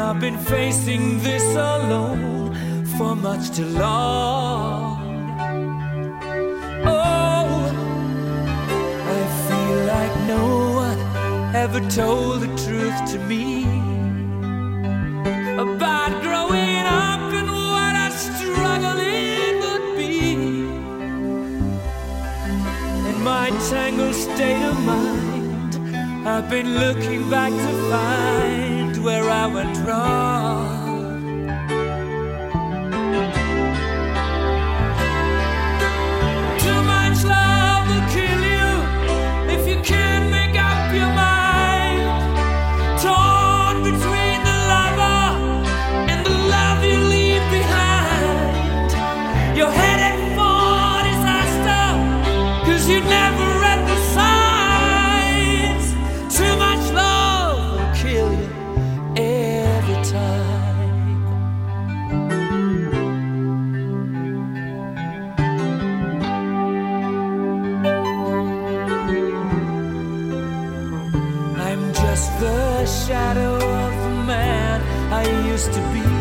I've been facing this alone for much too long. Oh, I feel like no one ever told the truth to me about growing up and what a struggle it would be. In my tangled state of mind, I've been looking back to find where I went wrong. Too much love will kill you if you can't make up your mind. Torn between the lover and the love you leave behind. You're headed for disaster, 'cause you never read the signs. Too much love will kill you every time. I'm just the shadow of the man I used to be,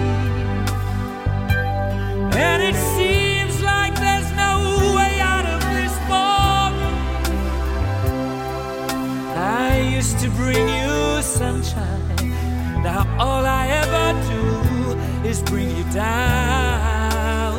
and it seems like there's no way out of this fog. I used to bring you sunshine, now all I ever do is bring you down.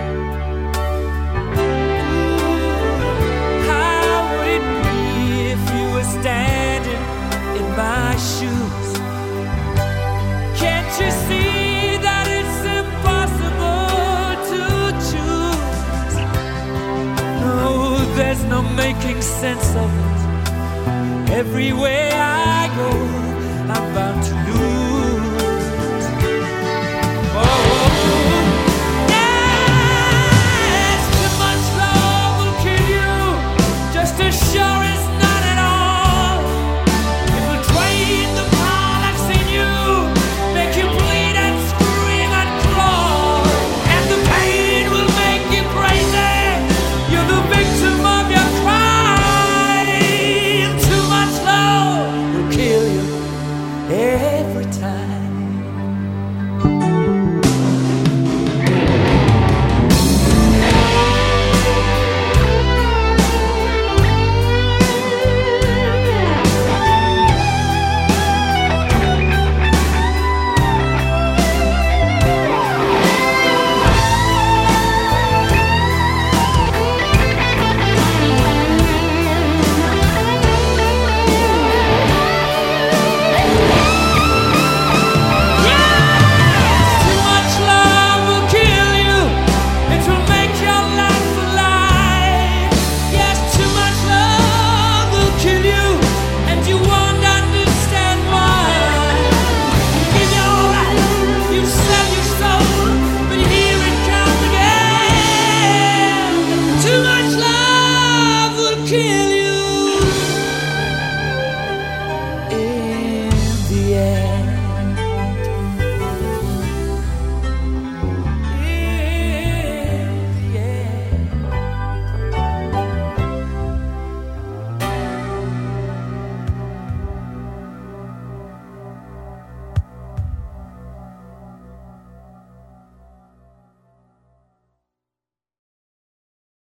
How would it be if you were standing in my shoes? Can't you see that it's impossible to choose? No, there's no making sense of it. Everywhere I go, I'm bound to